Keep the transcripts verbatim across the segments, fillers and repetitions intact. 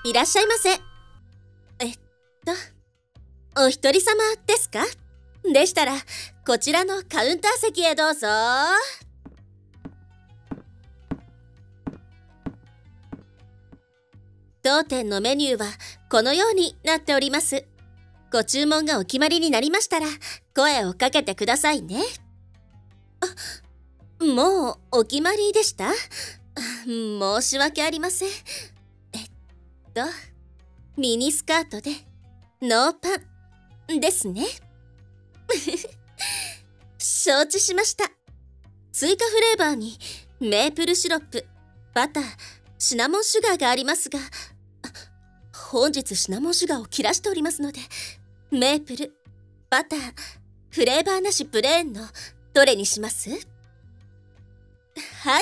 いらっしゃいませ。えっと、お一人様ですか？でしたら、こちらのカウンター席へどうぞ。当店のメニューはこのようになっております。ご注文がお決まりになりましたら、声をかけてくださいね。あ、もうお決まりでした？申し訳ありません。えっと、ミニスカートでノーパンですね。承知しました。追加フレーバーにメープルシロップ、バター、シナモンシュガーがありますが、本日シナモンシュガーを切らしておりますので、メープル、バター、フレーバーなしプレーンのどれにします？はい、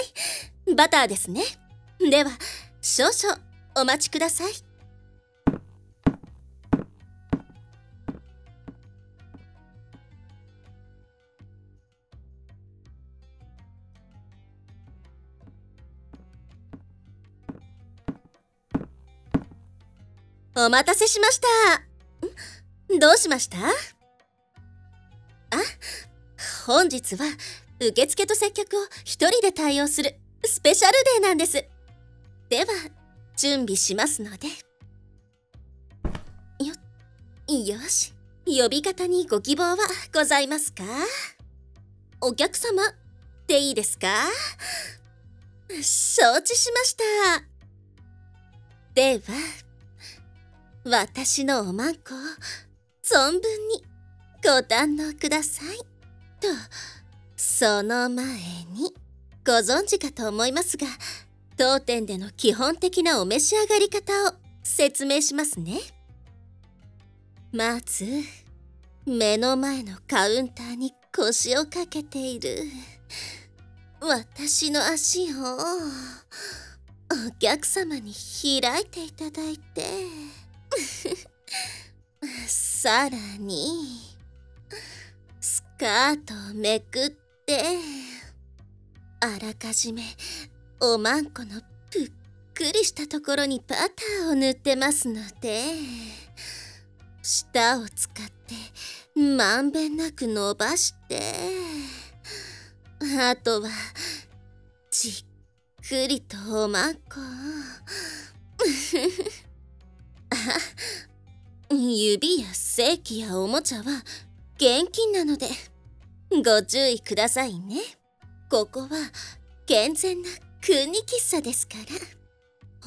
バターですね。では、少々お待ちください。お待たせしました。ん？どうしました？あ、本日は受付と接客を一人で対応するスペシャルデーなんです。では、準備しますので。よ、よし。呼び方にご希望はございますか？お客様でいいですか？承知しました。では、私のおまんこを存分にご堪能ください。と、その前にご存知かと思いますが、当店での基本的なお召し上がり方を説明しますね。まず、目の前のカウンターに腰をかけている私の足をお客様に開いていただいてさらにスカートをめくってあらかじめおまんこのぷっくりしたところにバターを塗ってますので、舌を使ってまんべんなく伸ばして、あとはじっくりとおまんこあ、指や正規やおもちゃは現金なのでご注意くださいね。ここは健全な国喫茶ですから、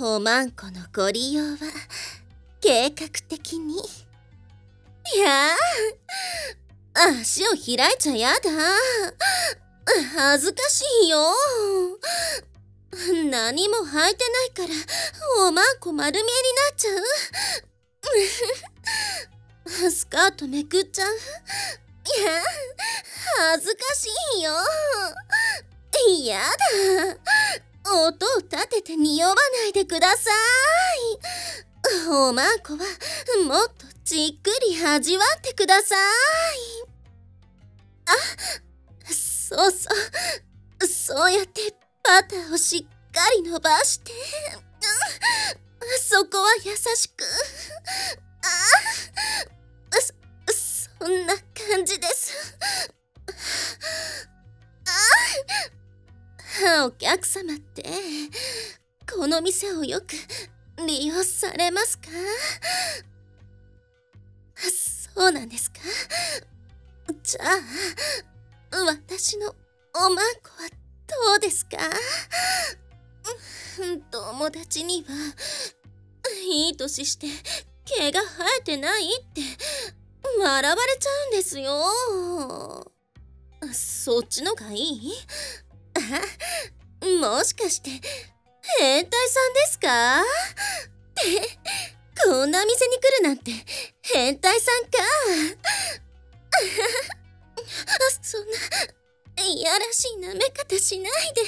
おまんこのご利用は計画的に。いやー、足を開いちゃやだ。恥ずかしいよ。何も履いてないからおまんこ丸見えになっちゃう。スカートめくっちゃう。いや、恥ずかしいよ。やだ。音を立てて匂わないでください。おまんこはもっとじっくり味わってください。あ、そうそう。そうやってバターをしっかり伸ばして、そこは優しく。あ、そ、そんな感じです。あ、お客様ってこの店をよく利用されますか？そうなんですか？じゃあ、私のおまんこはどうですか？友達には、いい年して毛が生えてないって笑われちゃうんですよ。そっちのがいい？あ、もしかして変態さんですか？ってこんな店に来るなんて変態さんか。そんないやらしい舐め方しないで。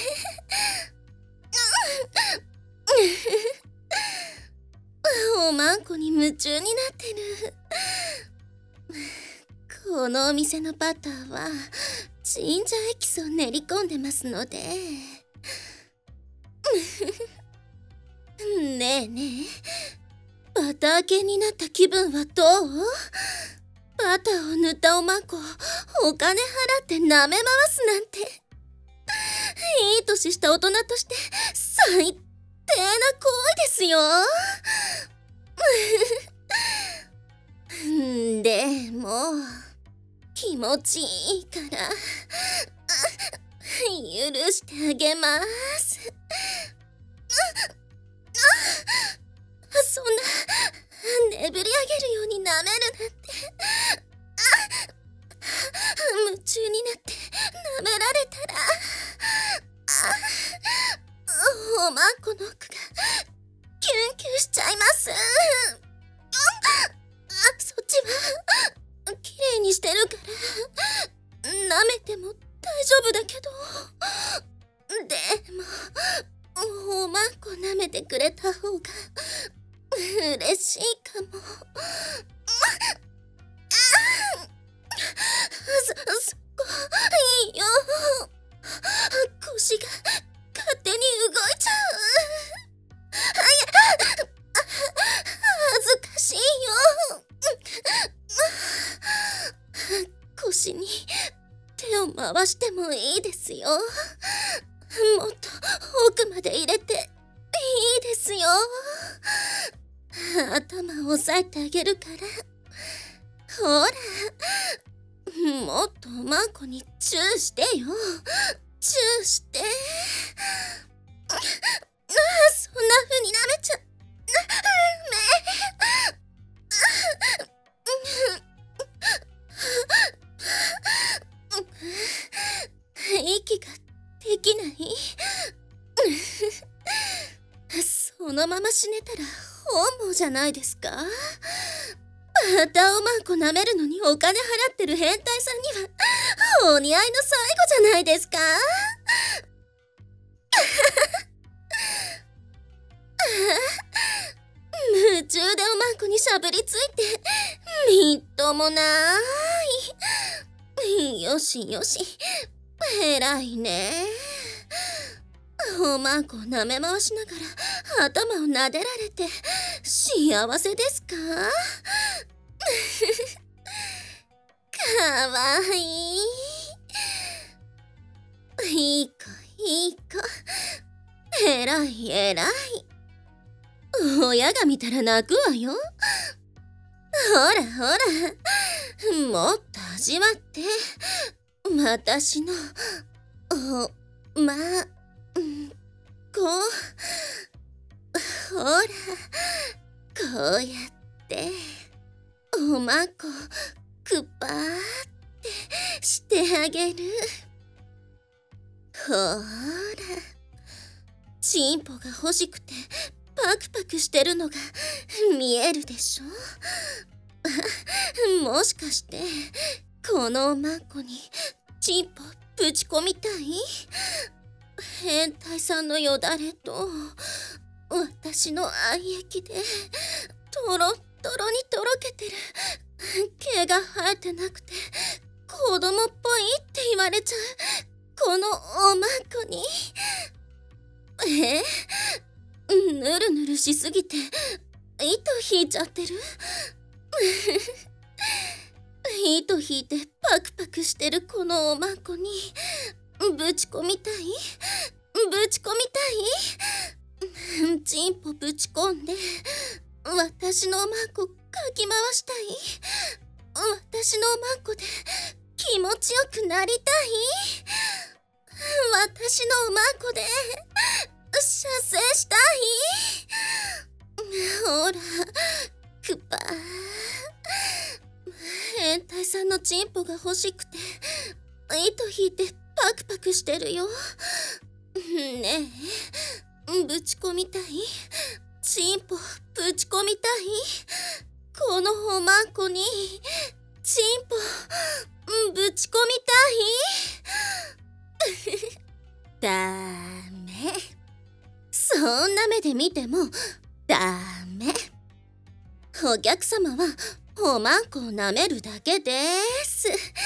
おまんこに夢中になってる。このお店のバターはジンジャーエキスを練り込んでますので。ねえねえ、 バター系になった気分はどう？バターを塗ったおまんこをお金払って舐め回すなんて。いい年した大人として最低な行為ですよ。でも気持ちいいから許してあげます。そんなねぶり上げるように舐めるなんて。夢中になって舐められたらおまんこの奥がキュンキュンしちゃいます。そっちは綺麗にしてるから舐めても大丈夫だけど。でもおまんこ舐めてくれた方が嬉しいかも。そ、そこいいよ。腰が勝手に動いちゃう。恥ずかしいよ。腰に手を回してもいいですよ。もっと奥まで入れていいですよ。頭を押さえてあげるから。ほら、もっとおまんこにチューしてよ。チューして。ああ、そんな風に舐めちゃ息ができない。そのまま死ねたら本望じゃないですか。バターおまんこ舐めるのにお金払ってる変態さんにはお似合いの最後じゃないですか。夢中でおまんこにしゃぶりついてみっともない。よしよし、偉いね。おまんこを舐め回しながら頭を撫でられて幸せですか？かわいい。いい子いい子。えらいえらい。親が見たら泣くわよ。ほらほら、もっと味わって私のおまんこ。ほら、こうやっておまんこくぱーってしてあげる。ほら、チンポが欲しくてパクパクしてるのが見えるでしょ。もしかしてこのおまんこにチンポぶち込みたい？変態さんのよだれと私の愛液でトロットロにとろけてる。毛が生えてなくて子供っぽいって言われちゃうこのおまんこに。え？ぬるぬるしすぎて糸引いちゃってる。糸引いてパクパクしてるこのおまんこにぶち込みたい？ぶち込みたい？チンポぶち込んで私のおまんこかき回したい？私のおまんこで気持ちよくなりたい？私のおまんこで射精したい？ほら、くぱー。変態さんのチンポが欲しくて糸引いてパクパクしてるよ。ねえ、ぶち込みたい？チンポぶち込みたい？このおまんこにチンポぶち込みたい？ダメ。そんな目で見てもダメ。お客様はおまんこを舐めるだけです。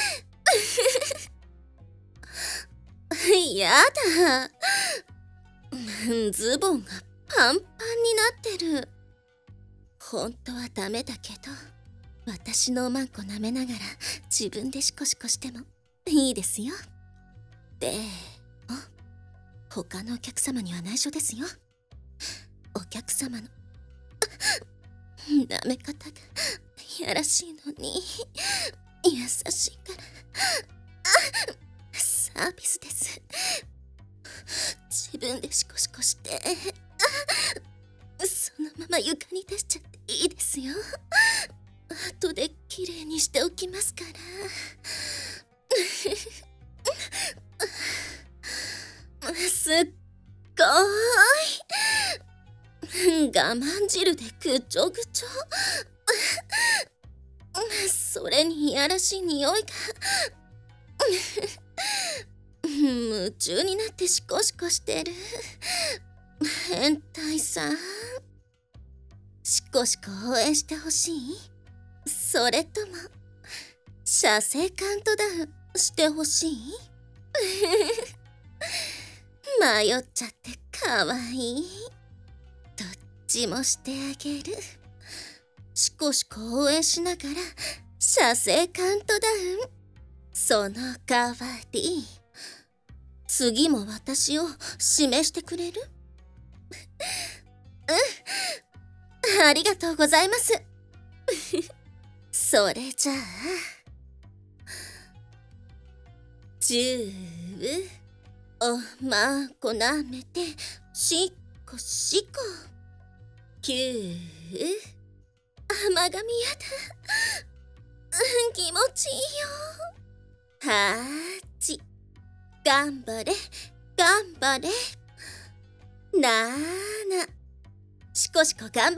やだ。ズボンがパンパンになってる。 本当はダメだけど、私のおまんこ舐めながら自分でシコシコしてもいいですよ。でも他のお客様には内緒ですよ。お客様の舐め方がやらしいのに優しいからサービスです。自分でシコシコしてそのまま床に出しちゃっていいですよ。後できれいにしておきますから。すっごーい我慢汁でぐちょぐちょ。それにいやらしい匂いが夢中になってシコシコしてる変態さん。シコシコ応援してほしい？それとも射精カウントダウンしてほしい？迷っちゃってかわいい。どっちもしてあげる。シコシコ応援しながら射精カウントダウン。その代わり次も私を指名してくれる？うん、ありがとうございます。それじゃあじゅうおまんこなめてしっこしこ。きゅう甘噛みやだ。うん気持ちいいよ。はち頑張れ頑張れ。ななしこしこ頑張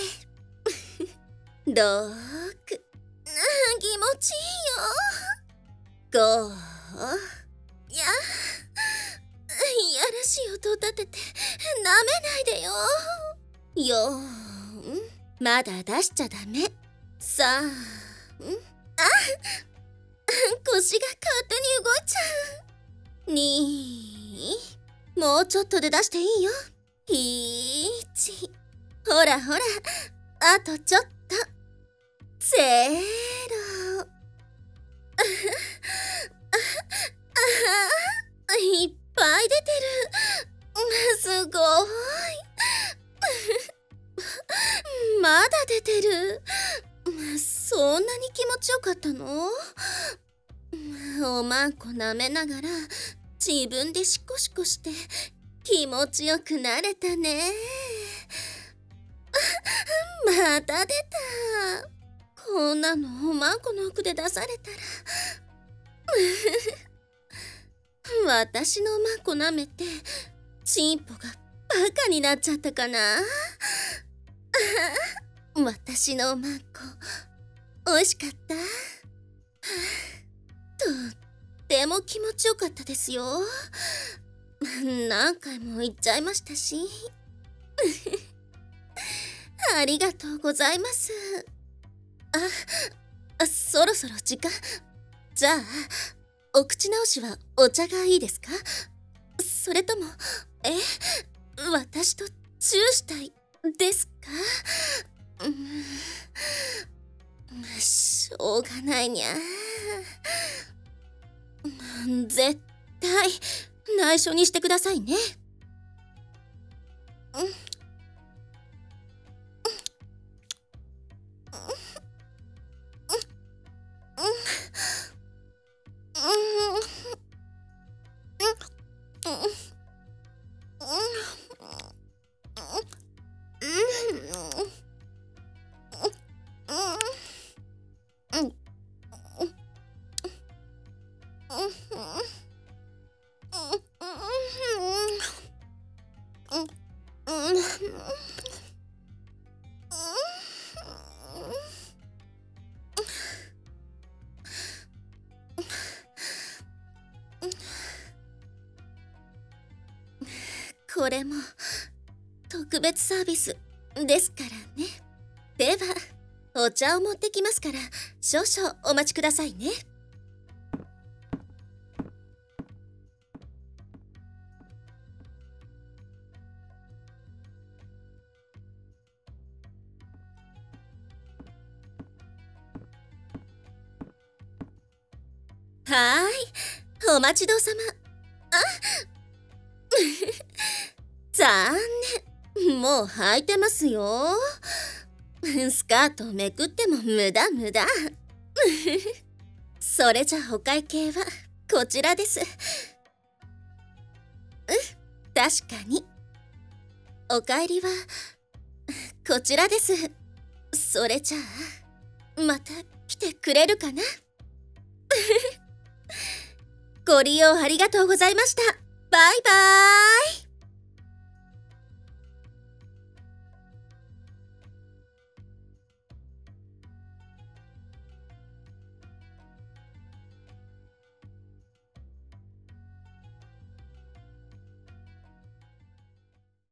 れ。ろく気持ちいいよ。ごいやいやらしい音を立てて舐めないでよ。よんまだ出しちゃダメ。さんあ腰が勝手に動いちゃう。にもうちょっとで出していいよ。いちほらほらあとちょっと。ゼロいっぱい出てる。すごい。まだ出てる。そんなに気持ちよかったの？おまんこ舐めながら自分でシコシコして気持ちよくなれたね。また出た。こんなのおまんこの奥で出されたら私のおまんこ舐めてチンポがバカになっちゃったかな。私のおまんこおいしかった。とっても気持ちよかったですよ。何回も言っちゃいましたし。ありがとうございます。あ、そろそろ時間。じゃあお口直しはお茶がいいですか？それともえ私とチューしたいですか？うん、しょうがないにゃ。絶対内緒にしてくださいね。うんこれも特別サービスですからね。ではお茶を持ってきますから少々お待ちくださいね。 はーい、お待ちどうさま。あ残念。もう履いてますよ。スカートめくっても無駄無駄。それじゃお会計はこちらです。うん、確かに。お帰りはこちらです。それじゃあまた来てくれるかな。ご利用ありがとうございました。バイバーイ。